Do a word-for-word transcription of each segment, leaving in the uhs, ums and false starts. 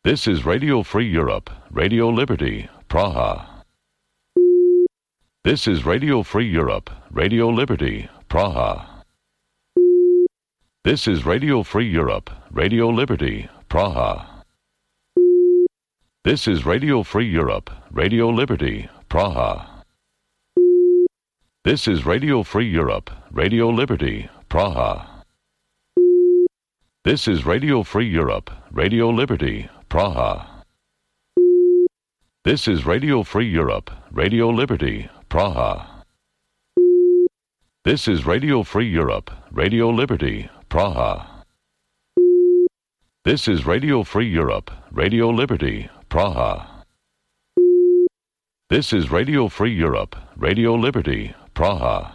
This is Radio Free Europe, Radio Liberty, Praha. This is Radio Free Europe, Radio Liberty, Praha. This is Radio Free Europe, Radio Liberty, Praha. This is Radio Free Europe, Radio Liberty, Praha. This is Radio Free Europe, Radio Liberty, Praha. This is Radio Free Europe, Radio Liberty, Praha. This is Radio Free Europe, Radio Liberty, Praha. This is Radio Free Europe, Radio Liberty, Praha. This is Radio Free Europe, Radio Liberty, Praha. This is Radio Free Europe, Radio Liberty, Praha.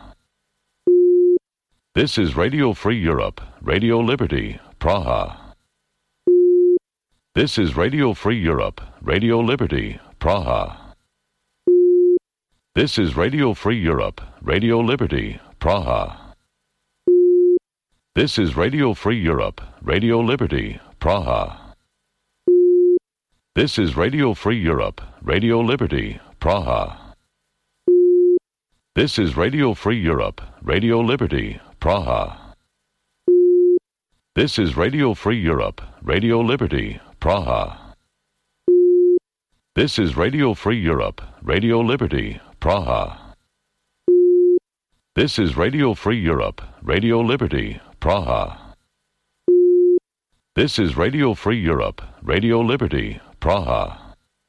This is Radio Free Europe, Radio Liberty, Praha. This is Radio Free Europe, Radio Liberty, Praha. This is Radio Free Europe, Radio Liberty, Praha. This is Radio Free Europe, Radio Liberty, Praha. This is Radio Free Europe, Radio Liberty, Praha. This is Radio Free Europe, Radio Liberty, Praha. This is Radio Free Europe, Radio Liberty, Praha. This is Radio Free Europe, Radio Liberty, Praha. This is Radio Free Europe, Radio Liberty, Praha. This is Radio Free Europe, Radio Liberty, Praha.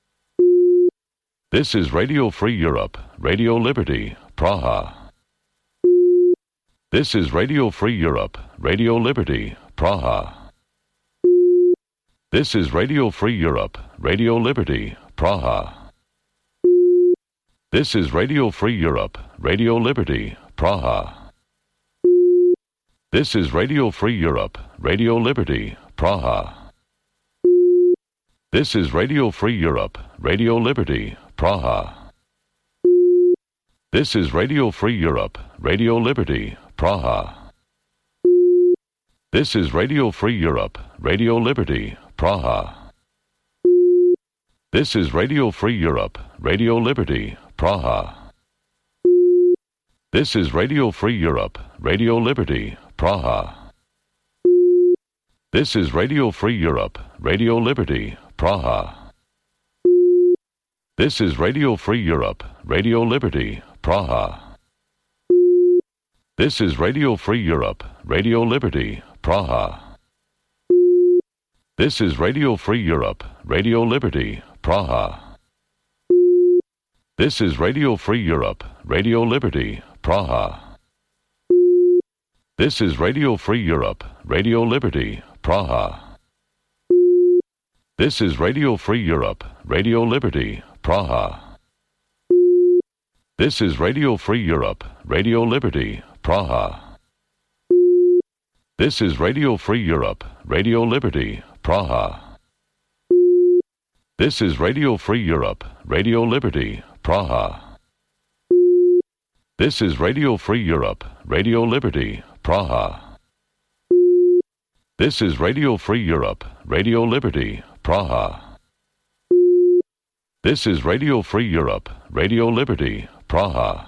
This is Radio Free Europe, Radio Liberty, Praha. This is Radio Free Europe, Radio Liberty, Praha. This is Radio Free Europe, Radio Liberty, Praha. This is Radio Free Europe, Radio Liberty, Praha. This is Radio Free Europe, Radio Liberty, Praha. This is Radio Free Europe, Radio Liberty, Praha. This is Radio Free Europe, Radio Liberty, Praha. This is Radio Free Europe, Radio Liberty, Praha. This is Radio Free Europe, Radio Liberty, Praha. This is Radio Free Europe, Radio Liberty, Praha. This is Radio Free Europe, Radio Liberty, Praha. This is Radio Free Europe, Radio Liberty, Praha. This is Radio Free Europe, Radio Liberty, Praha. This is Radio Free Europe, Radio Liberty, Praha. This is Radio Free Europe, Radio Liberty, Praha. This is Radio Free Europe, Radio Liberty, Praha. This is Radio Free Europe, Radio Liberty, Praha. This is Radio Free Europe, Radio Liberty, Praha. This is Radio Free Europe, Radio Liberty, Praha. This is Radio Free Europe, Radio Liberty, Praha. This is Radio Free Europe, Radio Liberty, Praha. This is Radio Free Europe, Radio Liberty, Praha. This is Radio Free Europe, Radio Liberty, Praha.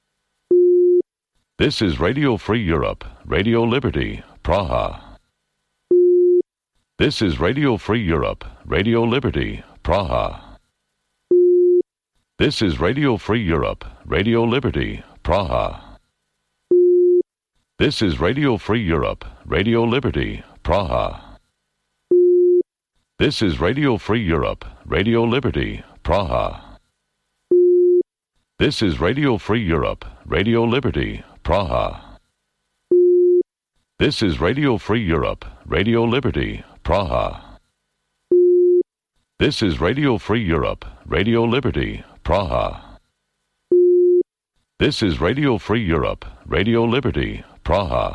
This is Radio Free Europe, Radio Liberty, Praha. This is Radio Free Europe, Radio Liberty, Praha. This is Radio Free Europe, Radio Liberty, Praha. This is Radio Free Europe, Radio Liberty, Praha. This is Radio Free Europe, Radio Liberty, Praha. This is Radio Free Europe, Radio Liberty, Praha. This is Radio Free Europe, Radio Liberty, Praha. This is Radio Free Europe, Radio Liberty, Praha. This is Radio Free Europe, Radio Liberty, Praha.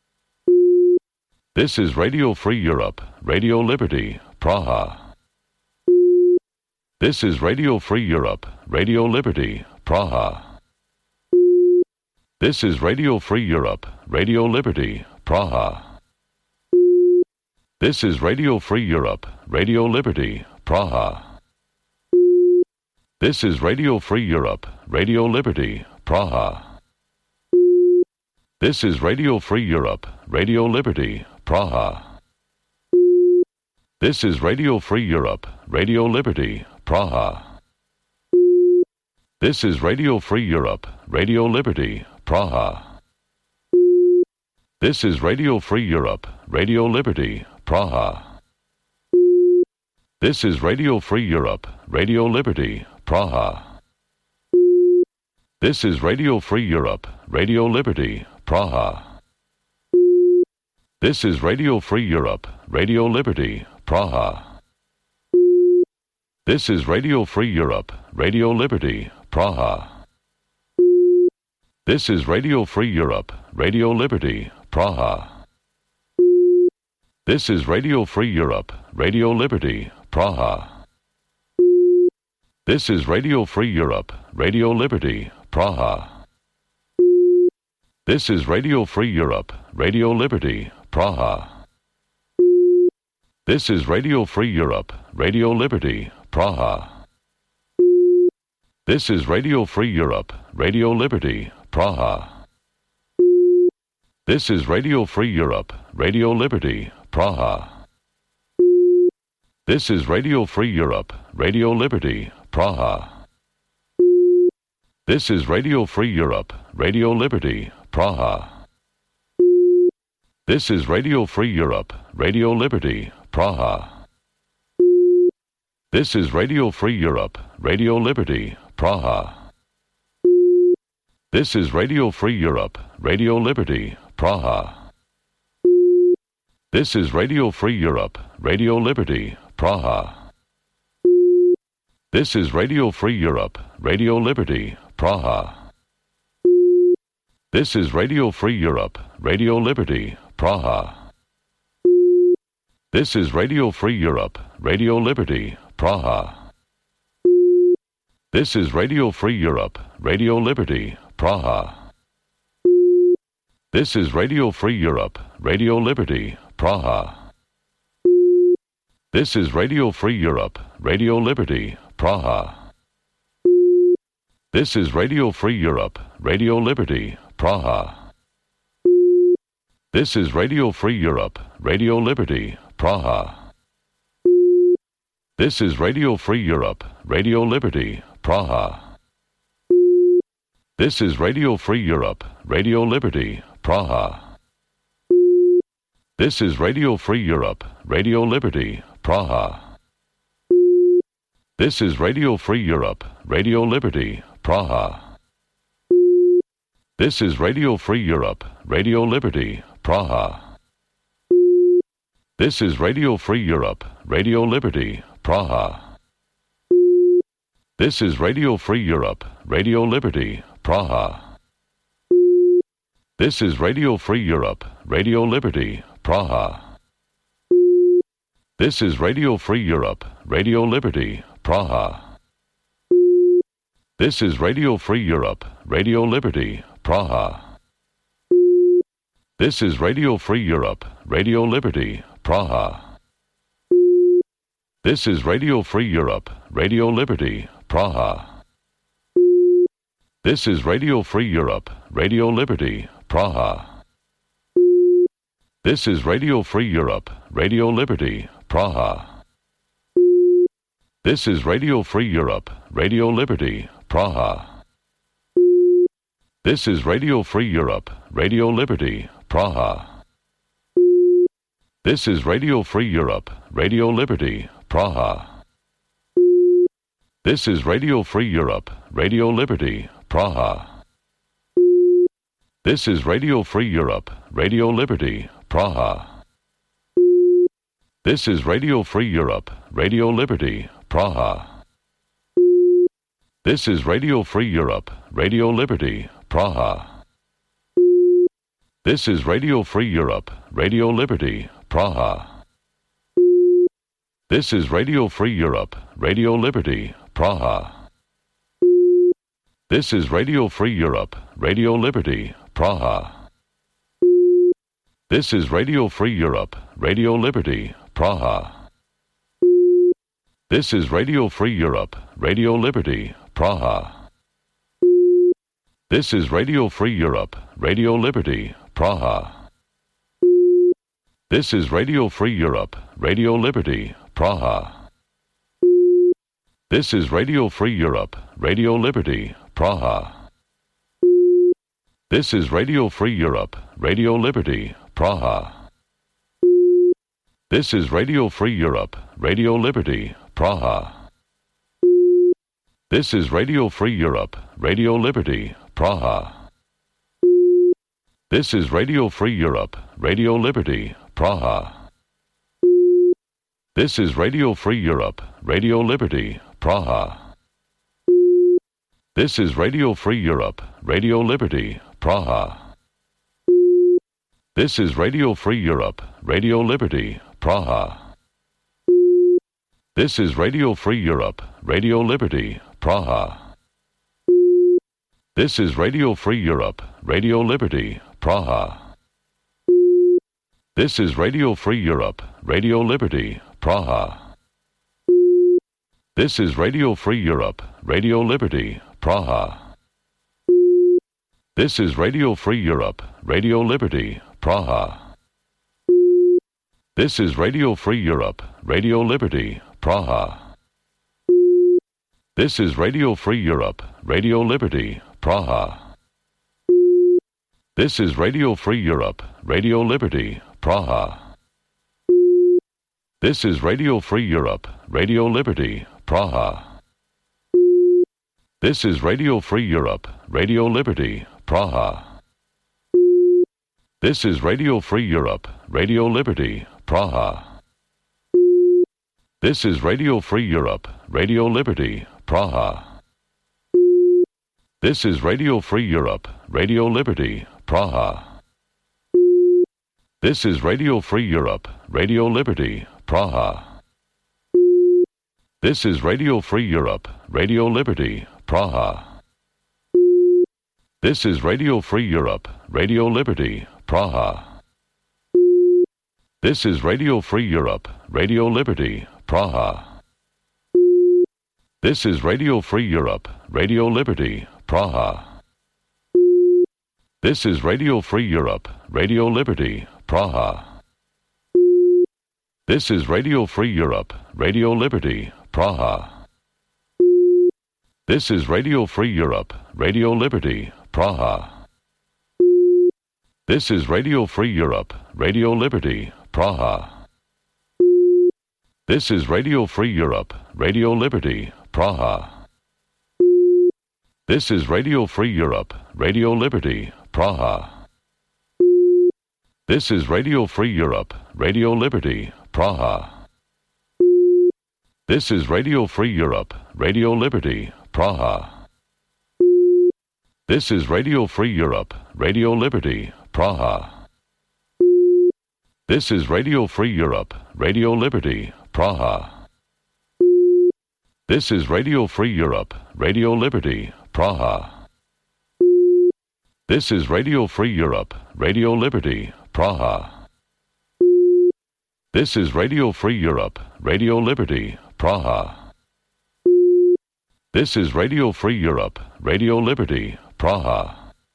This is Radio Free Europe, Radio Liberty, Praha. This is Radio Free Europe, Radio Liberty, Praha. This is Radio Free Europe, Radio Liberty, Praha. This is Radio Free Europe, Radio Liberty, Praha. This is Radio Free Europe, Radio Liberty, Praha. This is Radio Free Europe, Radio Liberty, Praha. This is Radio Free Europe, Radio Liberty, Praha. This is Radio Free Europe, Radio Liberty, Praha. This is Radio Free Europe, Radio Liberty, Praha. This is Radio Free Europe, Radio Liberty, Praha. This is Radio Free Europe, Radio Liberty, Praha. This is Radio Free Europe, Radio Liberty, Praha. This is Radio Free Europe, Radio Liberty, Praha. This is Radio Free Europe, Radio Liberty, Praha. This is Radio Free Europe, Radio Liberty, Praha. This is Radio Free Europe, Radio Liberty, Praha. This is Radio Free Europe, Radio Liberty, Praha. This is Radio Free Europe, Radio Liberty, Praha. This is Radio Free Europe, Radio Liberty, Praha. This is Radio Free Europe, Radio Liberty, Praha. This is Radio Free Europe, Radio Liberty, Praha. This is Radio Free Europe, Radio Liberty, Praha. This is Radio Free Europe, Radio Liberty, Praha. This is Radio Free Europe, Radio Liberty, Praha. This is Radio Free Europe, Radio Liberty, Praha. This is Radio Free Europe, Radio Liberty, Praha. This is Radio Free Europe, Radio Liberty, Praha. This is Radio Free Europe, Radio Liberty, Praha. This is Radio Free Europe, Radio Liberty, Praha. This is Radio Free Europe, Radio Liberty, Praha. This is Radio Free Europe, Radio Liberty, Praha. This is Radio Free Europe, Radio Liberty, Praha. This is Radio Free Europe, Radio Liberty, Praha. This is Radio Free Europe, Radio Liberty, Praha. This is Radio Free Europe, Radio Liberty, Praha. This is Radio Free Europe, Radio Liberty, Praha. This is Radio Free Europe, Radio Liberty, Praha. This is Radio Free Europe, Radio Liberty, Praha. This is Radio Free Europe, Radio Liberty, Praha. This is Radio Free Europe, Radio Liberty, Praha. This is Radio Free Europe, Radio Liberty, Praha. This is Radio Free Europe, Radio Liberty, Praha. This is Radio Free Europe, Radio Liberty, Praha. This is Radio Free Europe, Radio Liberty, Praha. This is Radio Free Europe, Radio Liberty, Praha. This is Radio Free Europe, Radio Liberty, Praha. This is Radio Free Europe, Radio Liberty, Praha. This is Radio Free Europe, Radio Liberty, Praha. This is Radio Free Europe, Radio Liberty, Praha. This is Radio Free Europe, Radio Liberty, Praha. This is Radio Free Europe, Radio Liberty, Praha. This is Radio Free Europe, Radio Liberty, Praha. This is Radio Free Europe, Radio Liberty, Praha. This is Radio Free Europe, Radio Liberty, Praha. This is Radio Free Europe, Radio Liberty, Praha. This is Radio Free Europe, Radio Liberty, Praha. This is Radio Free Europe, Radio Liberty, Praha. This is Radio Free Europe, Radio Liberty, Praha. This is Radio Free Europe, Radio Liberty, Praha. This is Radio Free Europe, Radio Liberty, Praha. This is Radio Free Europe, Radio Liberty, Praha. This is Radio Free Europe, Radio Liberty, Praha. This is Radio Free Europe, Radio Liberty, Praha. This is Radio Free Europe, Radio Liberty, Praha. This is Radio Free Europe, Radio Liberty, Praha. This is Radio Free Europe, Radio Liberty, Praha. This is Radio Free Europe, Radio Liberty, Praha. This is Radio Free Europe, Radio Liberty, Praha. This is Radio Free Europe, Radio Liberty, Praha. This is Radio Free Europe, Radio Liberty, Praha. This is Radio Free Europe, Radio Liberty, Praha. This is Radio Free Europe, Radio Liberty, Praha. This is Radio Free Europe, Radio Liberty, Praha. This is Radio Free Europe, Radio Liberty, Praha. This is Radio Free Europe, Radio Liberty, Praha. This is Radio Free Europe, Radio Liberty, Praha. This is Radio Free Europe, Radio Liberty, Praha. This is Radio Free Europe, Radio Liberty, Praha. This is Radio Free Europe, Radio Liberty, Praha. This is Radio Free Europe, Radio Liberty, Praha. This is Radio Free Europe, Radio Liberty, Praha. This is Radio Free Europe, Radio Liberty, Praha. This is Radio Free Europe, Radio Liberty, Praha. This is Radio Free Europe, Radio Liberty, Praha. This is Radio Free Europe, Radio Liberty, Praha. This is Radio Free Europe, Radio Liberty, Praha. This is Radio Free Europe, Radio Liberty, Praha. This is Radio Free Europe, Radio Liberty, Praha. This is Radio Free Europe, Radio Liberty, Praha. This is Radio Free Europe, Radio Liberty, Praha. This is Radio Free Europe, Radio Liberty, Praha. This is Radio Free Europe, Radio Liberty, Praha. This is Radio Free Europe, Radio Liberty, Praha. This is Radio Free Europe, Radio Liberty, Praha. This is Radio Free Europe, Radio Liberty, Praha. This is Radio Free Europe, Radio Liberty, Praha. This is Radio Free Europe, Radio Liberty, Praha. This is Radio Free Europe, Radio Liberty, Praha. This is Radio Free Europe, Radio Liberty, Praha. This is Radio Free Europe, Radio Liberty, Praha. This is Radio Free Europe, Radio Liberty, Praha. This is Radio Free Europe, Radio Liberty, Praha.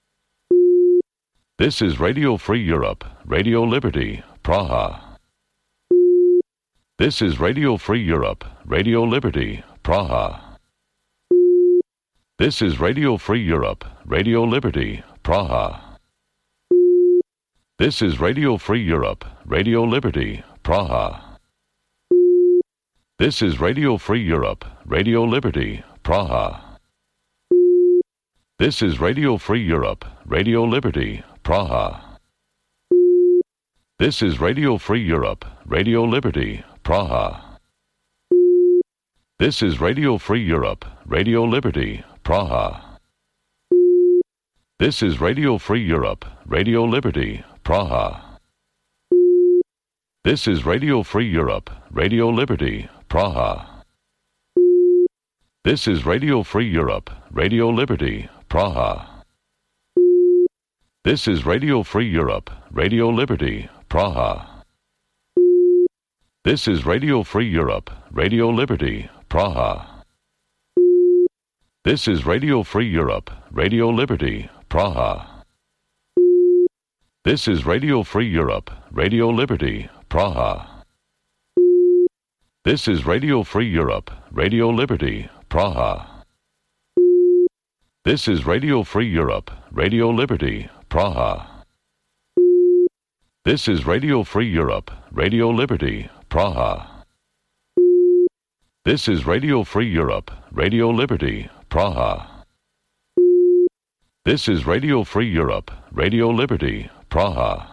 This is Radio Free Europe, Radio Liberty, Praha. This is Radio Free Europe, Radio Liberty, Praha. This is Radio Free Europe, Radio Liberty, Praha. This is Radio Free Europe, Radio Liberty, Praha. This is Radio Free Europe, Radio Liberty, Praha. This is Radio Free Europe, Radio Liberty, Praha. This is Radio Free Europe, Radio Liberty, Praha. This is Radio Free Europe, Radio Liberty, Praha. This is Radio Free Europe, Radio Liberty, Praha. This is Radio Free Europe, Radio Liberty, Praha. This is Radio Free Europe, Radio Liberty, Praha. This is Radio Free Europe, Radio Liberty, Praha. This is Radio Free Europe, Radio Liberty, Praha. This is Radio Free Europe, Radio Liberty, Praha. This is Radio Free Europe, Radio Liberty, Praha. This is Radio Free Europe, Radio Liberty, Praha. This is Radio Free Europe, Radio Liberty, Praha. This is Radio Free Europe, Radio Liberty, Praha. This is Radio Free Europe, Radio Liberty, Praha. This is Radio Free Europe, Radio Liberty, Praha.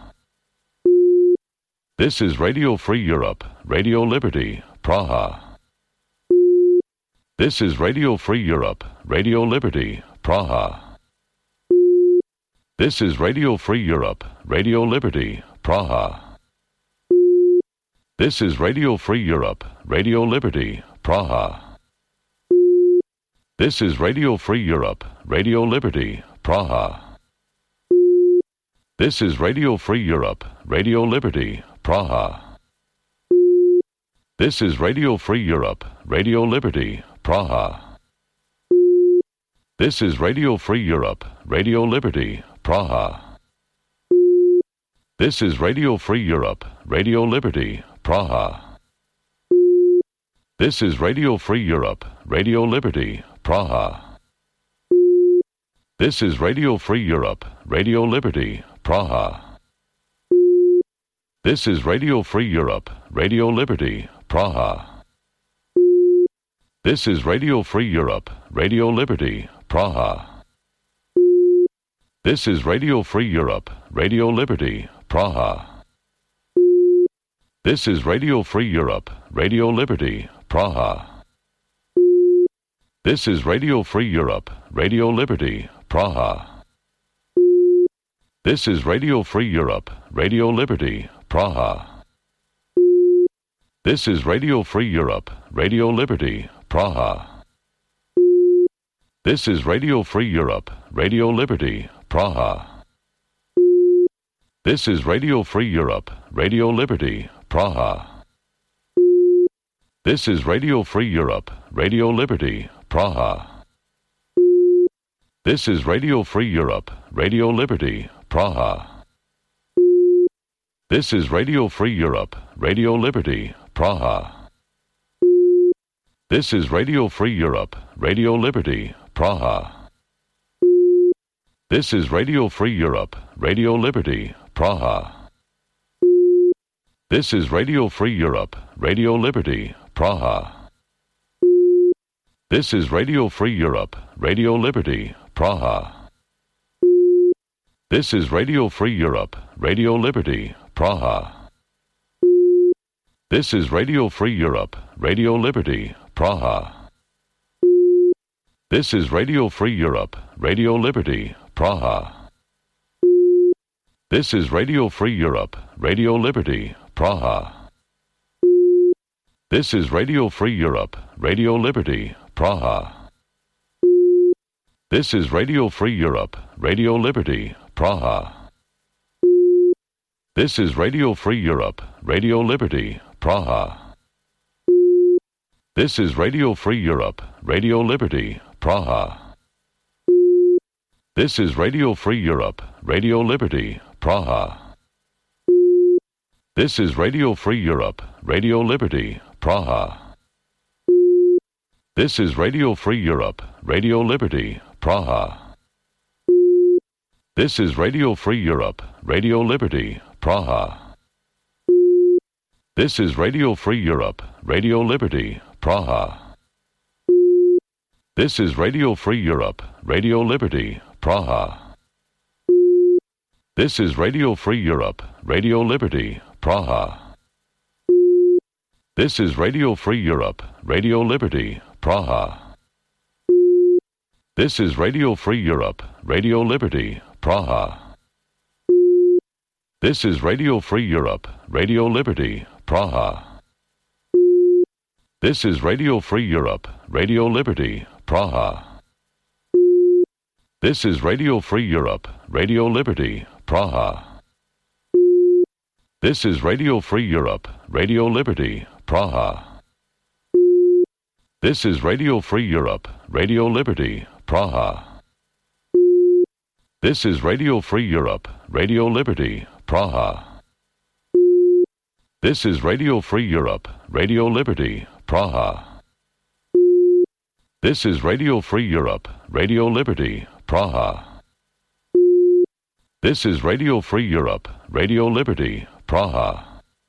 This is Radio Free Europe, Radio Liberty, Praha. This is Radio Free Europe, Radio Liberty, Praha. This is Radio Free Europe, Radio Liberty, Praha. This is Radio Free Europe, Radio Liberty, Praha. This is Radio Free Europe, Radio Liberty, Praha. This is Radio Free Europe, Radio Liberty, Praha. This is Radio Free Europe, Radio Liberty, Praha. This is Radio Free Europe, Radio Liberty, Praha. This is Radio Free Europe, Radio Liberty, Praha. This is Radio Free Europe, Radio Liberty, Praha. This is Radio Free Europe, Radio Liberty, Praha. This is Radio Free Europe, Radio Liberty, Praha. This is Radio Free Europe, Radio Liberty, Praha. This is Radio Free Europe, Radio Liberty, Praha. This is Radio Free Europe, Radio Liberty, Praha. This is Radio Free Europe, Radio Liberty, Praha. This is Radio Free Europe, Radio Liberty, Praha. This is Radio Free Europe, Radio Liberty, Praha. This is Radio Free Europe, Radio Liberty, Praha. This is Radio Free Europe, Radio Liberty, Praha. This is Radio Free Europe, Radio Liberty, Praha. This is Radio Free Europe, Radio Liberty, Praha. This is Radio Free Europe, Radio Liberty, Praha. This is Radio Free Europe, Radio Liberty, Praha. This is Radio Free Europe, Radio Liberty, Praha. This is Radio Free Europe, Radio Liberty, Praha. This is Radio Free Europe, Radio Liberty, Praha. This is Radio Free Europe, Radio Liberty, Praha. This is Radio Free Europe, Radio Liberty, Praha. This is Radio Free Europe, Radio Liberty, Praha. This is Radio Free Europe, Radio Liberty, Praha. This is Radio Free Europe, Radio Liberty, Praha. This is Radio Free Europe, Radio Liberty, Praha. This is Radio Free Europe, Radio Liberty, Praha. This is Radio Free Europe, Radio Liberty, Praha. This is Radio Free Europe, Radio Liberty, Praha. This is Radio Free Europe, Radio Liberty, Praha. This is Radio Free Europe, Radio Liberty, Praha. This is Radio Free Europe, Radio Liberty, Praha. This is Radio Free Europe, Radio Liberty, Praha. This is Radio Free Europe, Radio Liberty, Praha. This is Radio Free Europe, Radio Liberty, Praha. This is Radio Free Europe, Radio Liberty, Praha. This is Radio Free Europe, Radio Liberty, Praha. This is Radio Free Europe, Radio Liberty, Praha. This is Radio Free Europe, Radio Liberty, Praha. This is Radio Free Europe, Radio Liberty, Praha. This is Radio Free Europe, Radio Liberty, Praha. This is Radio Free Europe, Radio Liberty, Praha. This is Radio Free Europe, Radio Liberty, Praha. This is Radio Free Europe, Radio Liberty, Praha. This is Radio Free Europe, Radio Liberty, Praha. This is Radio Free Europe, Radio Liberty, Praha.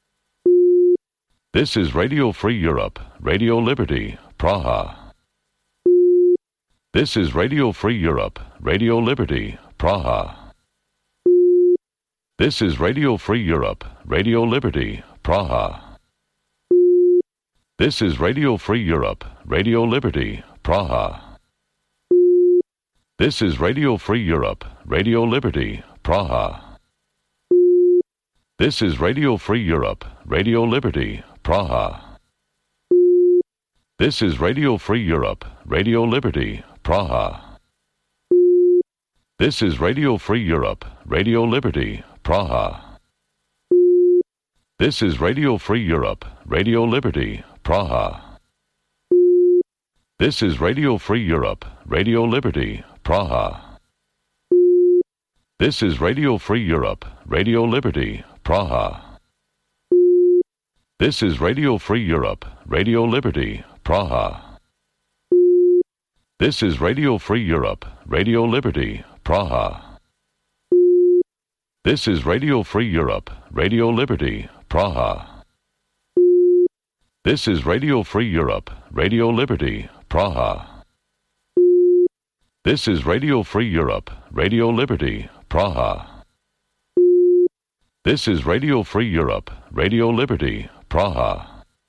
This is Radio Free Europe, Radio Liberty, Praha. This is Radio Free Europe, Radio Liberty, Praha. This is Radio Free Europe, Radio Liberty, Praha. This is Radio Free Europe, Radio Liberty, Praha. This is Radio Free Europe, Radio Liberty, Praha. This is Radio Free Europe, Radio Liberty, Praha. This is Radio Free Europe, Radio Liberty, Praha. This is Radio Free Europe, Radio Liberty, Praha. This is Radio Free Europe, Radio Liberty, Praha. This is Radio Free Europe, Radio Liberty, Praha. This is Radio Free Europe, Radio Liberty, Praha. This is Radio Free Europe, Radio Liberty, Praha. This is Radio Free Europe, Radio Liberty, Praha. This is Radio Free Europe, Radio Liberty, Praha. This is Radio Free Europe, Radio Liberty, Praha. This is Radio Free Europe, Radio Liberty, Praha. This is Radio Free Europe, Radio Liberty, Praha.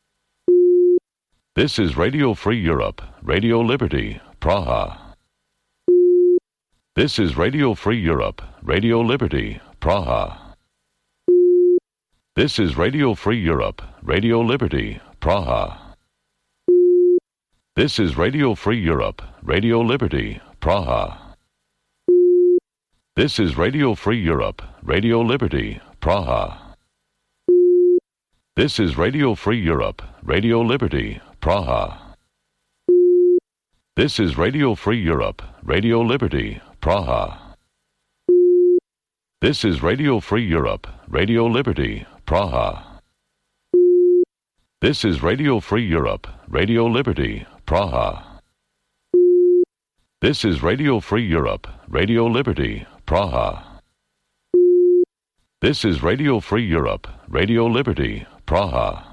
This is Radio Free Europe, Radio Liberty, Praha. This is Radio Free Europe, Radio Liberty, Praha. This is Radio Free Europe, Radio Liberty, Praha. This is Radio Free Europe, Radio Liberty, Praha. This is Radio Free Europe, Radio Liberty, Praha. This is Radio Free Europe, Radio Liberty, Praha. This is Radio Free Europe, Radio Liberty, Praha. This is Radio Free Europe, Radio Liberty, Praha. This is Radio Free Europe, Radio Liberty, Praha. This is Radio Free Europe, Radio Liberty, Praha. This is Radio Free Europe, Radio Liberty, Praha.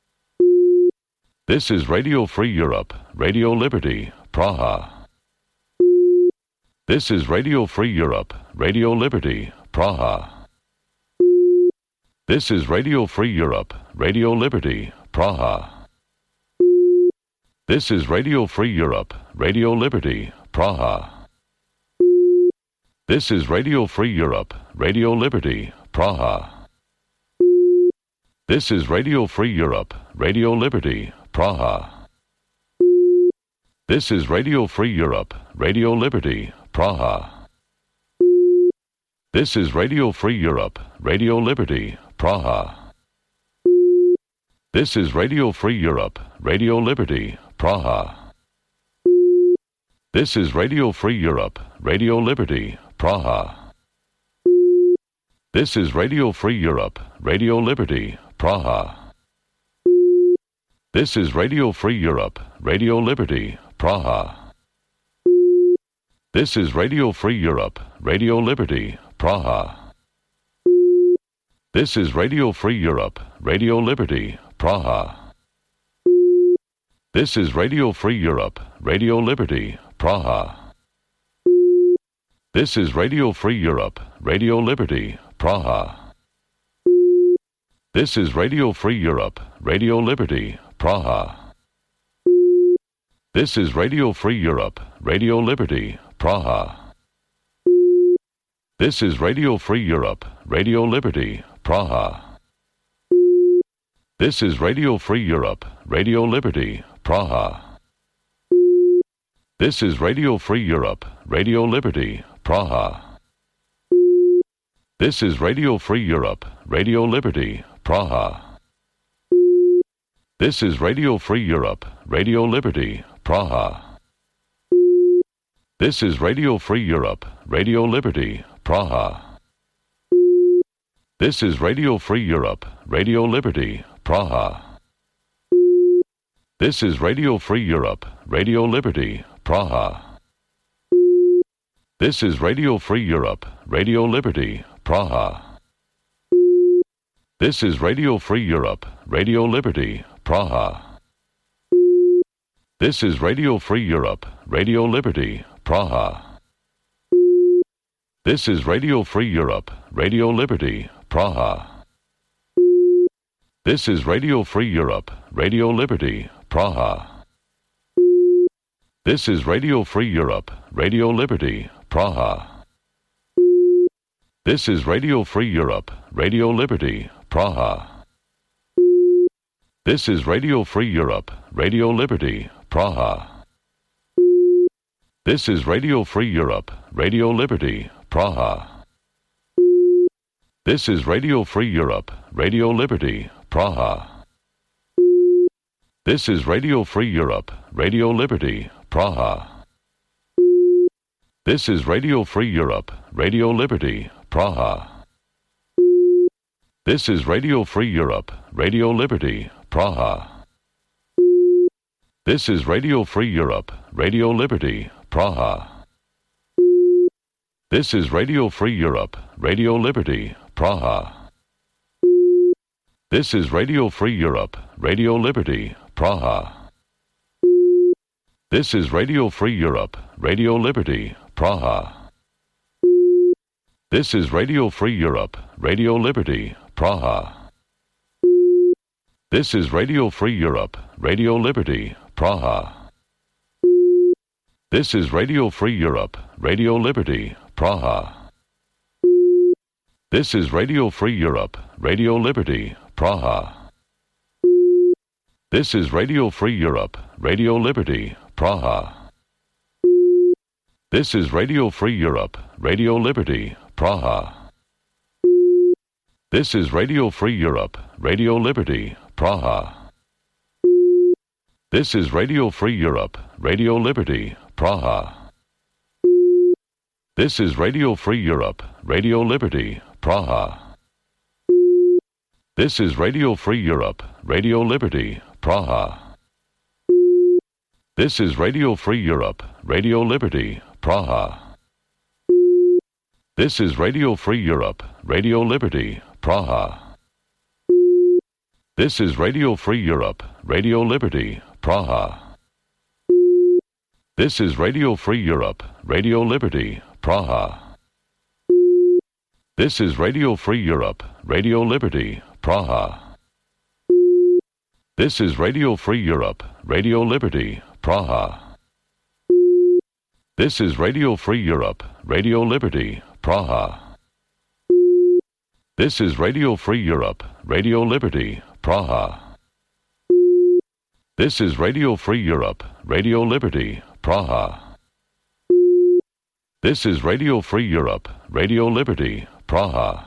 This is Radio Free Europe, Radio Liberty, Praha. This is Radio Free Europe, Radio Liberty, Praha. This is Radio Free Europe, Radio Liberty, Praha. This is Radio Free Europe, Radio Liberty, Praha. This is Radio Free Europe, Radio Liberty, Praha. This is Radio Free Europe, Radio Liberty, Praha. This is Radio Free Europe, Radio Liberty, Praha. This is Radio Free Europe, Radio Liberty, Praha. This is Radio Free Europe, Radio Liberty, Praha. This is Radio Free Europe, Radio Liberty, Praha. This is Radio Free Europe, Radio Liberty, Praha. This is Radio Free Europe, Radio Liberty, Praha. This is Radio Free Europe, Radio Liberty, Praha. This is Radio Free Europe, Radio Liberty, Praha. This is Radio Free Europe, Radio Liberty, Praha. This is Radio Free Europe, Radio Liberty, Praha. This is Radio Free Europe, Radio Liberty, Praha. This is Radio Free Europe, Radio Liberty, Praha. This is Radio Free Europe, Radio Liberty, Praha. This is Radio Free Europe, Radio Liberty, Praha. This is Radio Free Europe, Radio Liberty, Praha. This is Radio Free Europe, Radio Liberty, Praha. This is Radio Free Europe, Radio Liberty, Praha. This is Radio Free Europe, Radio Liberty, Praha. This is Radio Free Europe, Radio Liberty, Praha. This is Radio Free Europe, Radio Liberty, Praha. This is Radio Free Europe, Radio Liberty, Praha. This is Radio Free Europe, Radio Liberty, Praha. This is Radio Free Europe, Radio Liberty, Praha. This is Radio Free Europe, Radio Liberty, Praha. This is Radio Free Europe, Radio Liberty, Praha. This is Radio Free Europe, Radio Liberty, Praha. This is Radio Free Europe, Radio Liberty, Praha. This is Radio Free Europe, Radio Liberty, Praha. This is Radio Free Europe, Radio Liberty, Praha. This is Radio Free Europe, Radio Liberty, Praha. This is Radio Free Europe, Radio Liberty, Praha. This is Radio Free Europe, Radio Liberty, Praha. This is Radio Free Europe, Radio Liberty, Praha. This is Radio Free Europe, Radio Liberty, Praha. This is Radio Free Europe, Radio Liberty, Praha. This is Radio Free Europe, Radio Liberty, Praha. This is Radio Free Europe, Radio Liberty, Praha. This is Radio Free Europe, Radio Liberty, Praha. This is Radio Free Europe, Radio Liberty, Praha. This is Radio Free Europe, Radio Liberty, Praha. This is Radio Free Europe, Radio Liberty, Praha. This is Radio Free Europe, Radio Liberty, Praha. This is Radio Free Europe, Radio Liberty, Praha. This is Radio Free Europe, Radio Liberty, Praha. This is Radio Free Europe, Radio Liberty, Praha. This is Radio Free Europe, Radio Liberty, Praha. This is Radio Free Europe, Radio Liberty, Praha. This is Radio Free Europe, Radio Liberty, Praha. This is Radio Free Europe, Radio Liberty, Praha. This is Radio Free Europe, Radio Liberty, Praha. This is Radio Free Europe, Radio Liberty, Praha. This is Radio Free Europe, Radio Liberty, Praha. This is Radio Free Europe, Radio Liberty, Praha. This is Radio Free Europe, Radio Liberty, Praha. This is Radio Free Europe, Radio Liberty, Praha. This is Radio Free Europe, Radio Liberty, Praha. This is Radio Free Europe, Radio Liberty, Praha.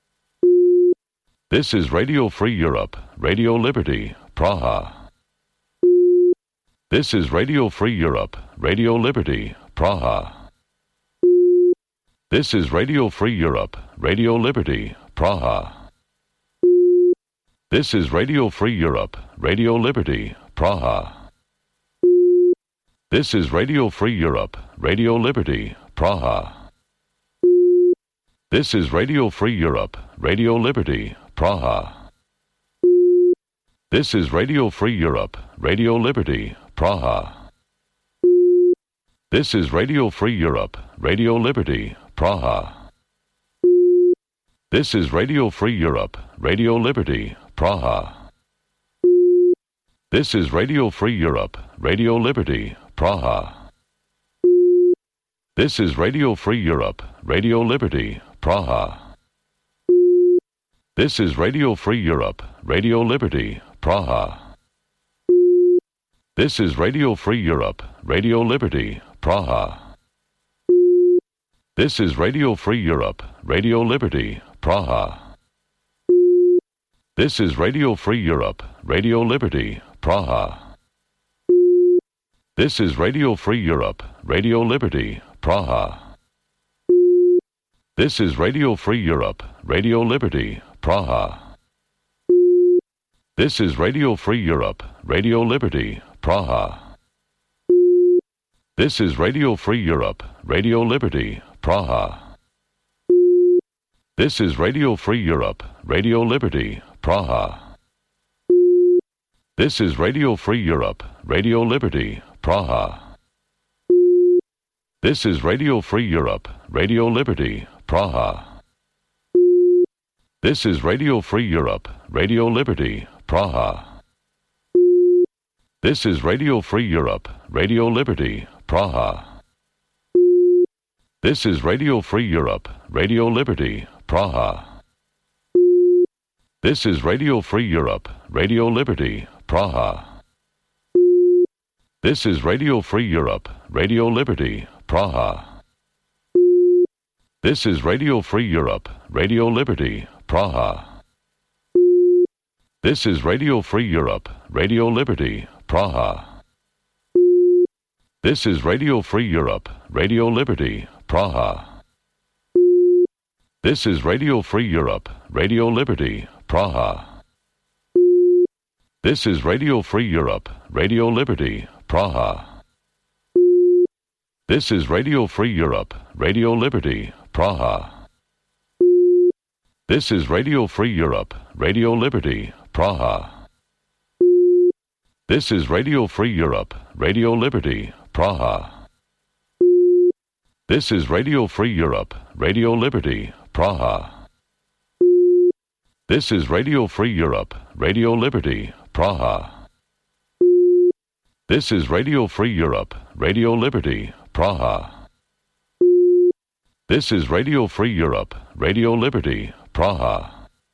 This is Radio Free Europe, Radio Liberty, Praha. This is Radio Free Europe, Radio Liberty, Praha. This is Radio Free Europe, Radio Liberty, Praha. This is Radio Free Europe, Radio Liberty, Praha. This is Radio Free Europe, Radio Liberty, Praha. This is Radio Free Europe, Radio Liberty, Praha. This is Radio Free Europe, Radio Liberty, Praha. This is Radio Free Europe, Radio Liberty, Praha. This is Radio Free Europe, Radio Liberty, Praha. This is Radio Free Europe, Radio Liberty, Praha. This is Radio Free Europe, Radio Liberty, Praha. This is Radio Free Europe, Radio Liberty, Praha. This is Radio Free Europe, Radio Liberty, Praha. This is Radio Free Europe, Radio Liberty, Praha. This is Radio Free Europe, Radio Liberty, Praha. This is Radio Free Europe, Radio Liberty, Praha. This is Radio Free Europe, Radio Liberty, Praha. This is Radio Free Europe, Radio Liberty, Praha. This is Radio Free Europe, Radio Liberty, Praha. This is Radio Free Europe, Radio Liberty, Praha. This is Radio Free Europe, Radio Liberty, Praha. This is Radio Free Europe, Radio Liberty, Praha. This is Radio Free Europe, Radio Liberty, Praha. This is Radio Free Europe, Radio Liberty, Praha. This is Radio Free Europe, Radio Liberty, Praha. This is Radio Free Europe, Radio Liberty, Praha. This is Radio Free Europe, Radio Liberty, Praha. This is Radio Free Europe, Radio Liberty, Praha. This is Radio Free Europe, Radio Liberty, Praha. This is Radio Free Europe, Radio Liberty, Praha. This is Radio Free Europe, Radio Liberty, Praha. This is Radio Free Europe, Radio Liberty, Praha. This is Radio Free Europe, Radio Liberty, Praha. This is Radio Free Europe, Radio Liberty, Praha. This is Radio Free Europe, Radio Liberty, Praha. This is Radio Free Europe, Radio Liberty, Praha. This is Radio Free Europe, Radio Liberty, Praha. This is Radio Free Europe, Radio Liberty, Praha. This is Radio Free Europe, Radio Liberty, Praha.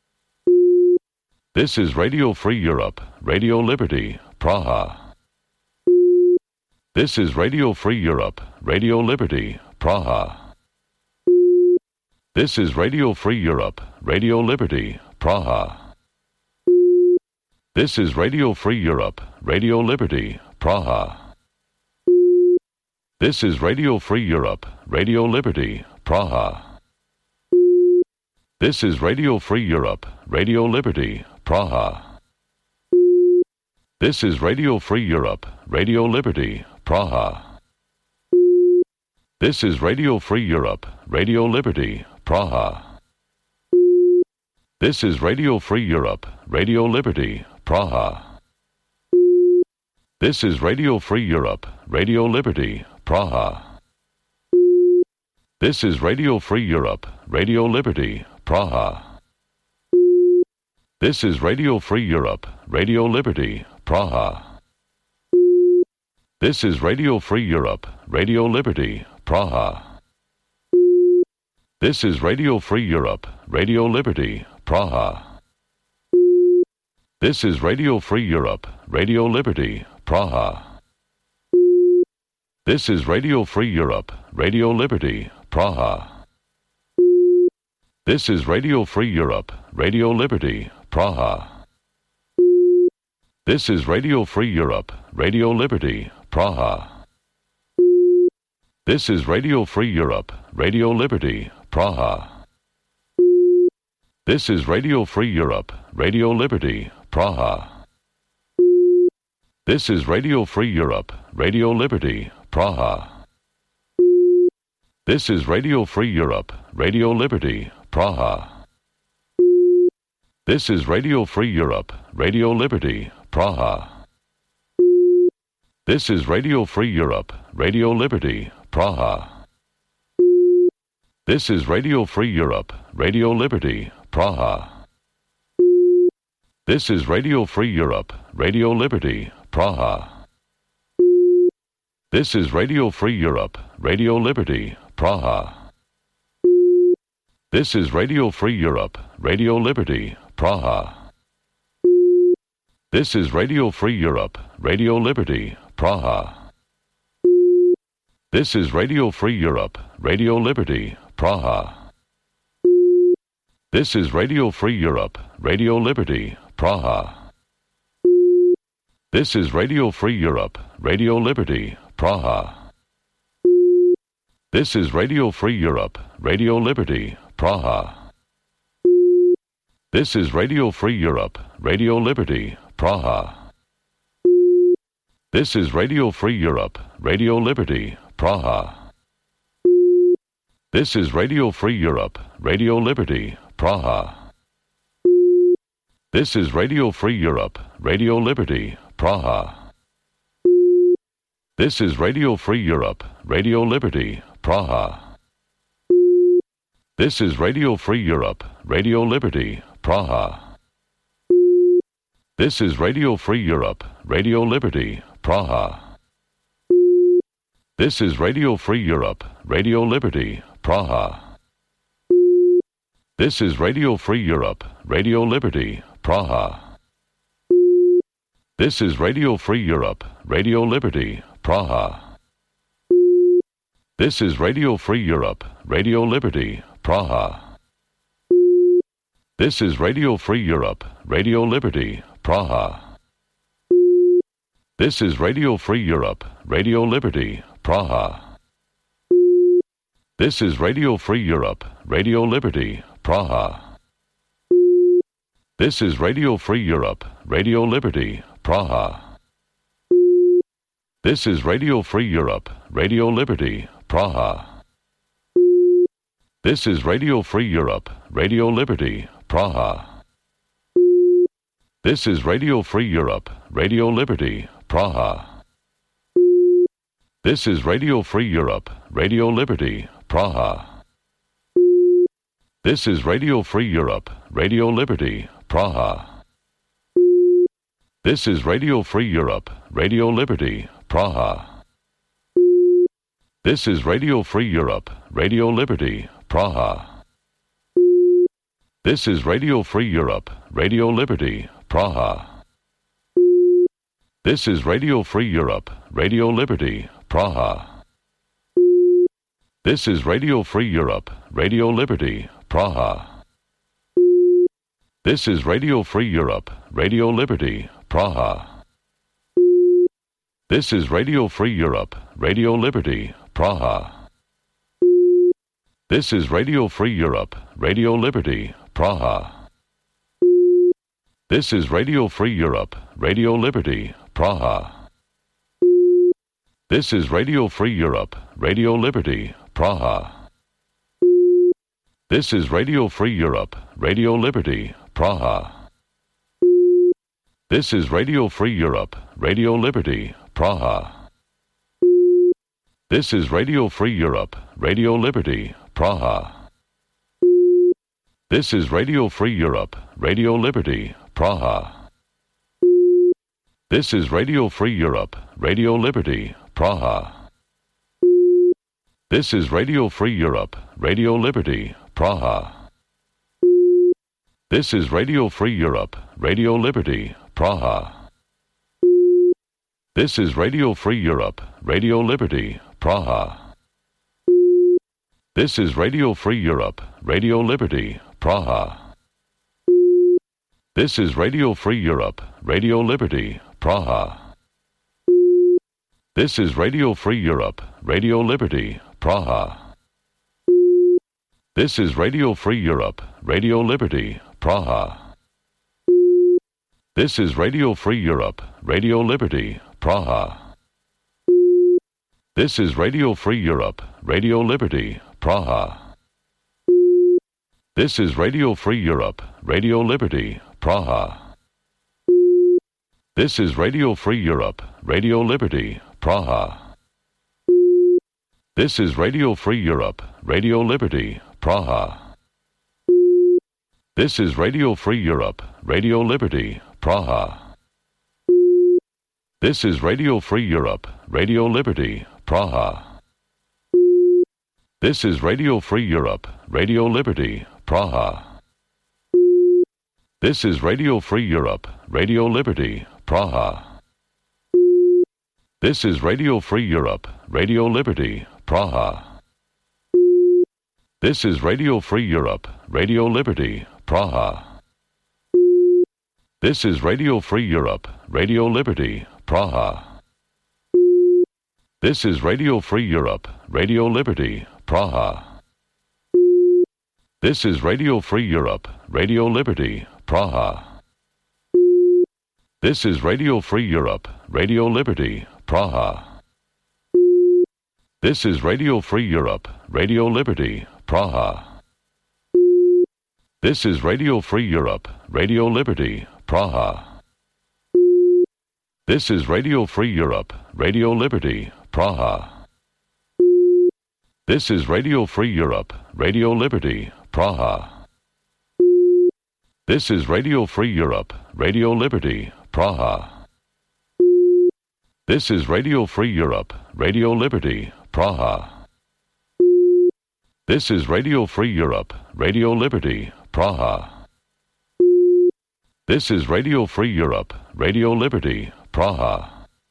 This is Radio Free Europe, Radio Liberty, Praha. This is Radio Free Europe, Radio Liberty, Praha. This is Radio Free Europe, Radio Liberty, Praha. This is Radio Free Europe, Radio Liberty, Praha. This is Radio Free Europe, Radio Liberty, Praha. This is Radio Free Europe, Radio Liberty, Praha. This is Radio Free Europe, Radio Liberty, Praha. This is Radio Free Europe, Radio Liberty, Praha. This is Radio Free Europe, Radio Liberty, Praha. This is Radio Free Europe, Radio Liberty, Praha. This is Radio Free Europe, Radio Liberty, Praha. This is Radio Free Europe, Radio Liberty, Praha. This is Radio Free Europe, Radio Liberty, Praha. This is Radio Free Europe, Radio Liberty, Praha. This is Radio Free Europe, Radio Liberty, Praha. This is Radio Free Europe, Radio Liberty, Praha. This is Radio Free Europe, Radio Liberty, Praha. This is Radio Free Europe, Radio Liberty, Praha. This is Radio Free Europe, Radio Liberty, Praha. This is Radio Free Europe, Radio Liberty, Praha. This is Radio Free Europe, Radio Liberty, Praha. This is Radio Free Europe, Radio Liberty, Praha. This is Radio Free Europe, Radio Liberty, Praha. This is Radio Free Europe, Radio Liberty, Praha. This is Radio Free Europe, Radio Liberty, Praha. This is Radio Free Europe, Radio Liberty, Praha. This is Radio Free Europe, Radio Liberty, Praha. This is Radio Free Europe, Radio Liberty, Praha. This is Radio Free Europe, Radio Liberty, Praha. This is Radio Free Europe, Radio Liberty, Praha. This is Radio Free Europe, Radio Liberty, Praha. This is Radio Free Europe, Radio Liberty, Praha. This is Radio Free Europe, Radio Liberty, Praha. This is Radio Free Europe, Radio Liberty, Praha. This is Radio Free Europe, Radio Liberty, Praha. This is Radio Free Europe, Radio Liberty, Praha. This is Radio Free Europe, Radio Liberty, Praha. This is Radio Free Europe, Radio Liberty, Praha. This is Radio Free Europe, Radio Liberty, Praha. This is Radio Free Europe, Radio Liberty, Praha. This is Radio Free Europe, Radio Liberty, Praha. This is Radio Free Europe, Radio Liberty, Praha. This is Radio Free Europe, Radio Liberty, Praha. This is Radio Free Europe, Radio Liberty, Praha. This is Radio Free Europe, Radio Liberty, Praha. This is Radio Free Europe, Radio Liberty, Praha. This is Radio Free Europe, Radio Liberty, Praha. This is Radio Free Europe, Radio Liberty, Praha. This is Radio Free Europe, Radio Liberty, Praha. This is Radio Free Europe, Radio Liberty, Praha. This is Radio Free Europe, Radio Liberty, Praha. This is Radio Free Europe, Radio Liberty, Praha. This is Radio Free Europe, Radio Liberty, Praha. This is Radio Free Europe, Radio Liberty, Praha. This is Radio Free Europe, Radio Liberty, Praha. This is Radio Free Europe, Radio Liberty, Praha. This is Radio Free Europe, Radio Liberty, Praha. This is Radio Free Europe, Radio Liberty, Praha. This is Radio Free Europe, Radio Liberty, Praha. This is Radio Free Europe, Radio Liberty, Praha. This is Radio Free Europe, Radio Liberty, Praha. This is Radio Free Europe, Radio Liberty, Praha. This is Radio Free Europe, Radio Liberty, Praha. This is Radio Free Europe, Radio Liberty, Praha. This is Radio Free Europe, Radio Liberty, Praha. This is Radio Free Europe, Radio Liberty, Praha. This is Radio Free Europe, Radio Liberty, Praha. This is Radio Free Europe, Radio Liberty, Praha. This is Radio Free Europe, Radio Liberty, Praha. This is Radio Free Europe, Radio Liberty, Praha. This is Radio Free Europe, Radio Liberty, Praha. This is Radio Free Europe, Radio Liberty, Praha. This is Radio Free Europe, Radio Liberty, Praha. This is Radio Free Europe, Radio Liberty, Praha. This is Radio Free Europe, Radio Liberty, Praha. This is Radio Free Europe, Radio Liberty, Praha. This is Radio Free Europe, Radio Liberty, Praha. This is Radio Free Europe, Radio Liberty, Praha. This is Radio Free Europe, Radio Liberty, Praha. This is Radio Free Europe, Radio Liberty, Praha. This is Radio Free Europe, Radio Liberty, Praha. This is Radio Free Europe, Radio Liberty, Praha. This is Radio Free Europe, Radio Liberty, Praha. This is Radio Free Europe, Radio Liberty, Praha. This is Radio Free Europe, Radio Liberty, Praha. This is Radio Free Europe, Radio Liberty, Praha. This is Radio Free Europe, Radio Liberty, Praha. This is Radio Free Europe, Radio Liberty, Praha. This is Radio Free Europe, Radio Liberty, Praha. This is Radio Free Europe, Radio Liberty, Praha. This is Radio Free Europe, Radio Liberty, Praha. This is Radio Free Europe, Radio Liberty, Praha. This is Radio Free Europe, Radio Liberty, Praha. This is Radio Free Europe, Radio Liberty, Praha. This is Radio Free Europe, Radio Liberty, Praha. This is Radio Free Europe, Radio Liberty, Praha. This is Radio Free Europe, Radio Liberty, Praha. This is Radio Free Europe, Radio Liberty, Praha.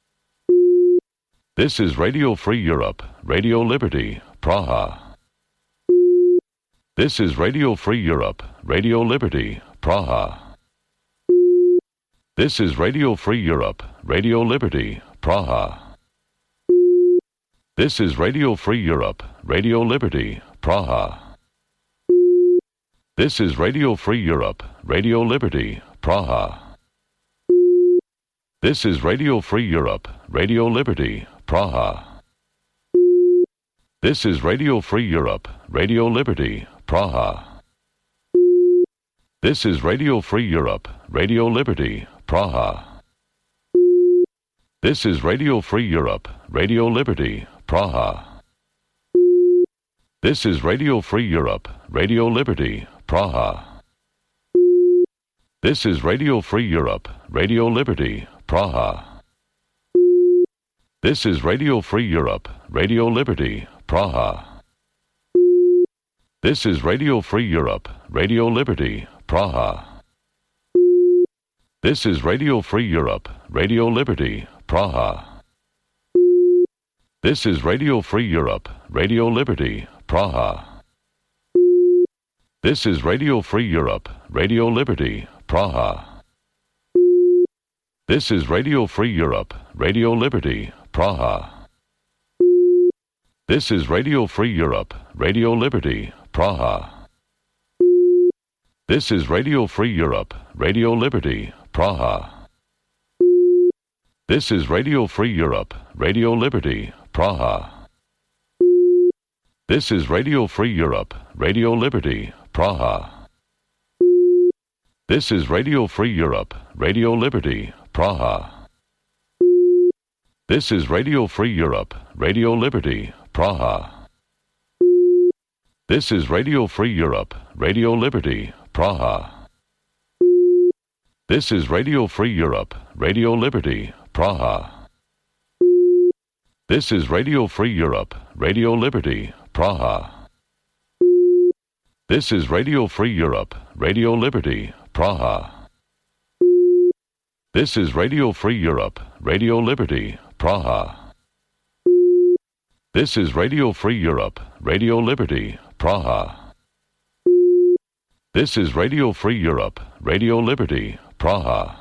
This is Radio Free Europe, Radio Liberty, Praha. This is Radio Free Europe, Radio Liberty, Praha. This is Radio Free Europe, Radio Liberty, Praha. This is Radio Free Europe, Radio Liberty, Praha. This is Radio Free Europe, Radio Liberty, Praha. This is Radio Free Europe, Radio Liberty, Praha. This is Radio Free Europe, Radio Liberty, Praha. This is Radio Free Europe, Radio Liberty, Praha. This is Radio Free Europe, Radio Liberty, Praha. This is Radio Free Europe, Radio Liberty, Praha. This is Radio Free Europe, Radio Liberty, Praha. This is Radio Free Europe, Radio Liberty, Praha. This is Radio Free Europe, Radio Liberty, Praha. This is Radio Free Europe, Radio Liberty, Praha. This is Radio Free Europe, Radio Liberty, Praha. This is Radio Free Europe, Radio Liberty, Praha. This is Radio Free Europe, Radio Liberty, Praha. This is Radio Free Europe, Radio Liberty, Praha. This is Radio Free Europe, Radio Liberty, Praha. This is Radio Free Europe, Radio Liberty, Praha. This is Radio Free Europe, Radio Liberty, Praha. This is Radio Free Europe, Radio Liberty, Praha. This is Radio Free Europe, Radio Liberty, Praha. This is Radio Free Europe, Radio Liberty, Praha. This is Radio Free Europe, Radio Liberty, Praha. This is Radio Free Europe, Radio Liberty, Praha. This is Radio Free Europe, Radio Liberty, Praha. This is Radio Free Europe, Radio Liberty, Praha. This is Radio Free Europe, Radio Liberty, Praha. This is Radio Free Europe, Radio Liberty, Praha.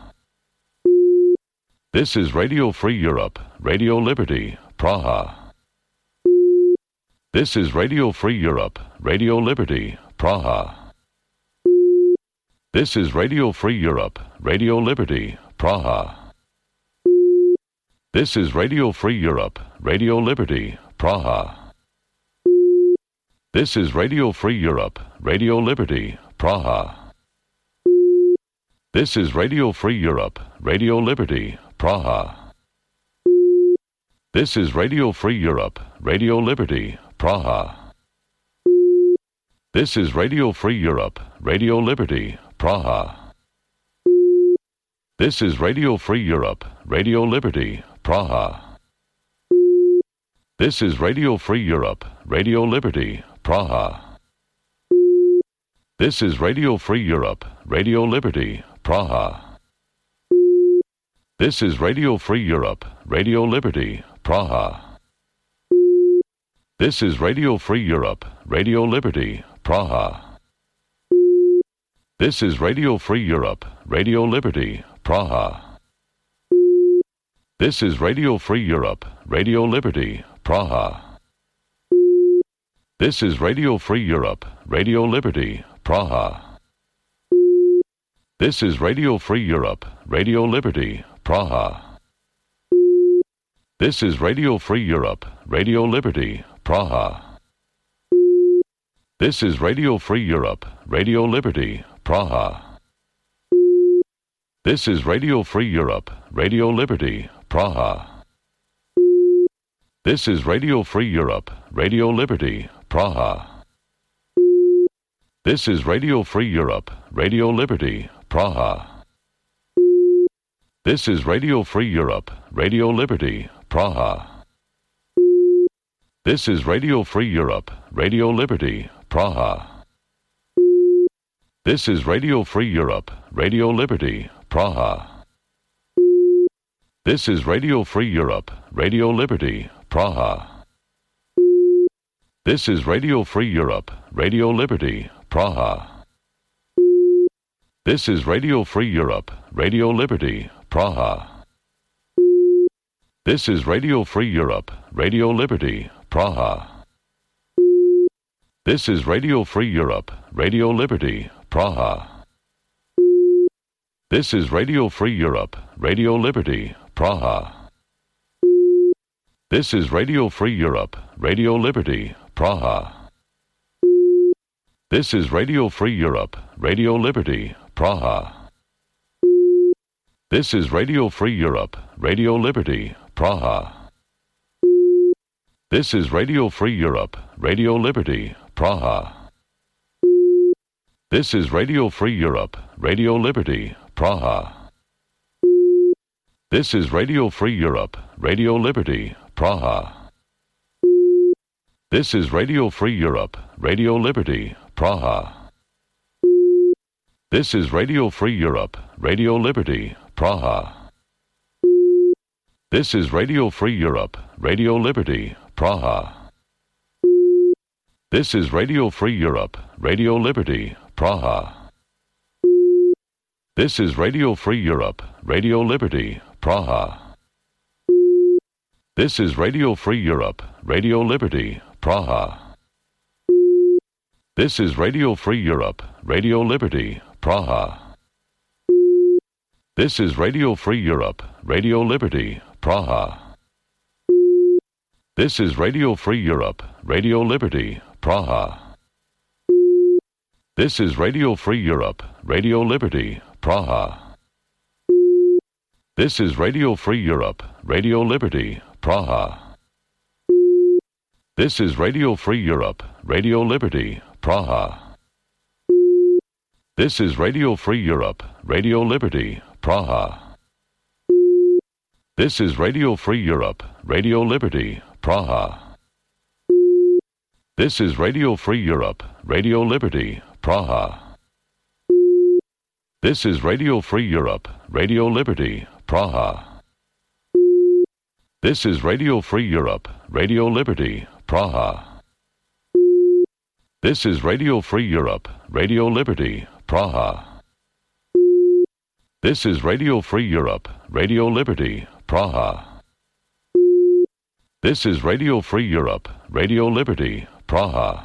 This is Radio Free Europe, Radio Liberty, Praha. This is Radio Free Europe, Radio Liberty, Praha. This is Radio Free Europe, Radio Liberty, Praha. This is Radio Free Europe, Radio Liberty, Praha. This is Radio Free Europe, Radio Liberty, Praha. This is Radio Free Europe, Radio Liberty, Praha. This is Radio Free Europe, Radio Liberty, Praha. This is Radio Free Europe, Radio Liberty, Praha. This is Radio Free Europe, Radio Liberty, Praha. This is Radio Free Europe, Radio Liberty, Praha. This is Radio Free Europe, Radio Liberty, Praha. This is Radio Free Europe, Radio Liberty, Praha. This is Radio Free Europe, Radio Liberty, Praha. This is Radio Free Europe, Radio Liberty, Praha. This is Radio Free Europe, Radio Liberty, Praha. This is Radio Free Europe, Radio Liberty, Praha. This is Radio Free Europe, Radio Liberty, Praha. This is Radio Free Europe, Radio Liberty, Praha. This is Radio Free Europe, Radio Liberty, Praha. This is Radio Free Europe, Radio Liberty, Praha. This is Radio Free Europe, Radio Liberty, Praha. This is Radio Free Europe, Radio Liberty, Praha. This is Radio Free Europe, Radio Liberty, Praha. This is Radio Free Europe, Radio Liberty, Praha. This is Radio Free Europe, Radio Liberty, Praha. This is Radio Free Europe, Radio Liberty, Praha. This is Radio Free Europe, Radio Liberty, Praha. This is Radio Free Europe, Radio Liberty, Praha. This is Radio Free Europe, Radio Liberty, Praha. This is Radio Free Europe, Radio Liberty, Praha. This is Radio Free Europe, Radio Liberty, Praha. This is Radio Free Europe, Radio Liberty, Praha. This is Radio Free Europe, Radio Liberty, Praha. This is Radio Free Europe, Radio Liberty, Praha. This is Radio Free Europe, Radio Liberty, Praha. This is Radio Free Europe, Radio Liberty, Praha. This is Radio Free Europe, Radio Liberty, Praha. This is Radio Free Europe, Radio Liberty, Praha. This is Radio Free Europe, Radio Liberty, Praha. This is Radio Free Europe, Radio Liberty, Praha. This is Radio Free Europe, Radio Liberty, Praha. This is Radio Free Europe, Radio Liberty, Praha. This is Radio Free Europe, Radio Liberty, Praha. This is Radio Free Europe, Radio Liberty, Praha. This is Radio Free Europe, Radio Liberty, Praha. This is Radio Free Europe, Radio Liberty, Praha. This is Radio Free Europe, Radio Liberty, Praha. This is Radio Free Europe, Radio Liberty, Praha. This is Radio Free Europe, Radio Liberty, Praha. This is Radio Free Europe, Radio Liberty, Praha. This is Radio Free Europe, Radio Liberty, Praha. This is Radio Free Europe, Radio Liberty, Praha. This is Radio Free Europe, Radio Liberty, Praha. This is Radio Free Europe, Radio Liberty, Praha. This is Radio Free Europe, Radio Liberty, Praha. This is Radio Free Europe, Radio Liberty, Praha. This is Radio Free Europe, Radio Liberty, Praha.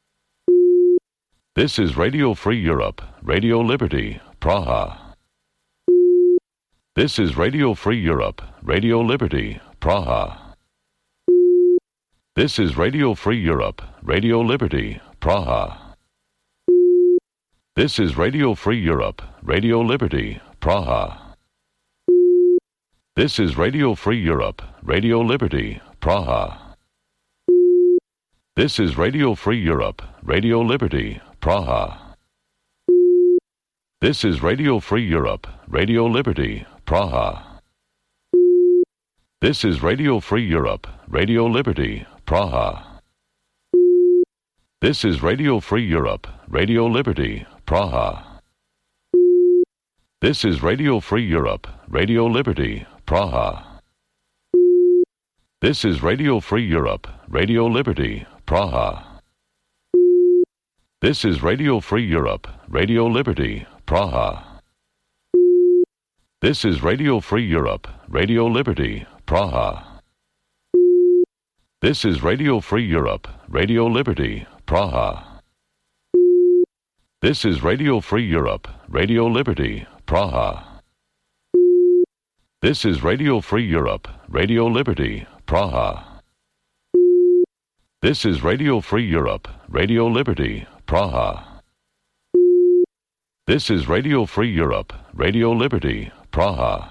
This is Radio Free Europe, Radio Liberty, Praha. This is Radio Free Europe, Radio Liberty, Praha. This is Radio Free Europe, Radio Liberty, Praha. This is Radio Free Europe, Radio Liberty, Praha. This is Radio Free Europe, Radio Liberty, Praha. This is Radio Free Europe, Radio Liberty, Praha. This is Radio Free Europe, Radio Liberty, Praha. This is Radio Free Europe, Radio Liberty, Praha. This is Radio Free Europe, Radio Liberty, Praha. This is Radio Free Europe, Radio Liberty, Praha. This is Radio Free Europe, Radio Liberty, Praha. This is Radio Free Europe, Radio Liberty, Praha. This is Radio Free Europe, Radio Liberty, Praha. This is Radio Free Europe, Radio Liberty, Praha. This is Radio Free Europe, Radio Liberty, Praha. This is Radio Free Europe, Radio Liberty, Praha. This is Radio Free Europe, Radio Liberty, Praha. This is Radio Free Europe, Radio Liberty, Praha.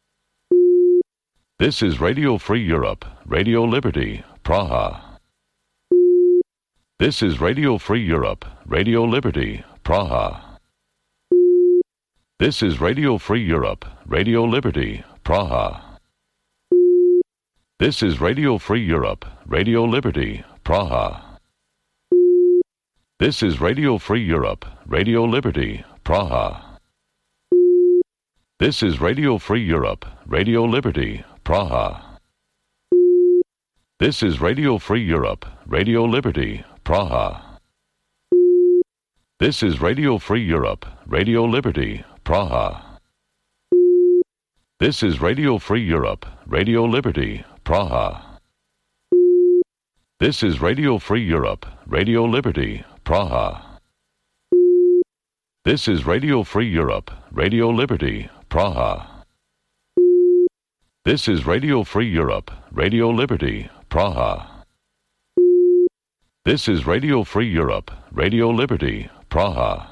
This is Radio Free Europe, Radio Liberty, Praha. This is Radio Free Europe, Radio Liberty, Praha. This is Radio Free Europe, Radio Liberty, Praha. This is Radio Free Europe, Radio Liberty, Praha. This is Radio Free Europe, Radio Liberty, Praha. This is Radio Free Europe, Radio Liberty, Praha. This is Radio Free Europe, Radio Liberty, Praha. This is Radio Free Europe, Radio Liberty, Praha. This is Radio Free Europe, Radio Liberty, Praha. This is Radio Free Europe, Radio Liberty, Praha. This is Radio Free Europe, Radio Liberty, Praha. This is Radio Free Europe, Radio Liberty, Praha. This is Radio Free Europe, Radio Liberty, Praha.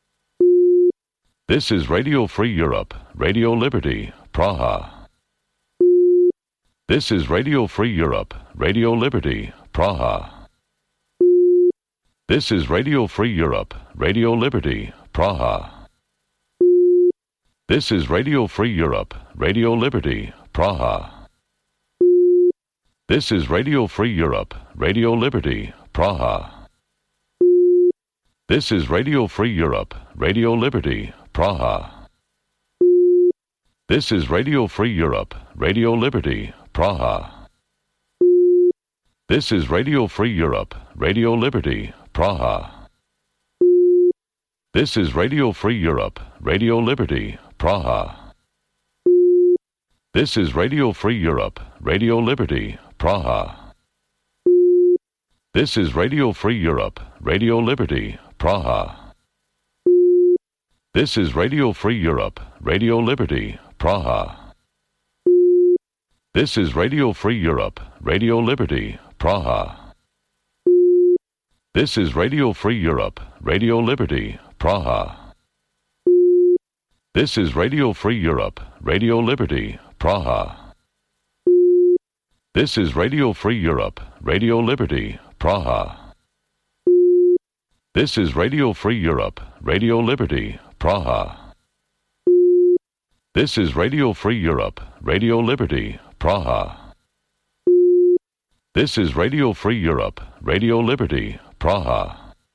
This is Radio Free Europe, Radio Liberty, Praha. This is Radio Free Europe, Radio Liberty, Praha. This is Radio Free Europe, Radio Liberty, Praha. This is Radio Free Europe, Radio Liberty, Praha. This is Radio Free Europe, Radio Liberty, Praha. This is Radio Free Europe, Radio Liberty, Praha. This is Radio Free Europe, Radio Liberty, Praha. This is Radio Free Europe, Radio Liberty, Praha. This is Radio Free Europe, Radio Liberty, Praha. This is Radio Free Europe, Radio Liberty, Praha. This is Radio Free Europe, Radio Liberty, Praha. This is Radio Free Europe, Radio Liberty, Praha. This is Radio Free Europe, Radio Liberty, Praha. This is Radio Free Europe, Radio Liberty, Praha. This is Radio Free Europe, Radio Liberty, Praha. This is Radio Free Europe, Radio Liberty, Praha. This is Radio Free Europe, Radio Liberty, Praha. This is Radio Free Europe, Radio Liberty, Praha. This is Radio Free Europe, Radio Liberty, Praha.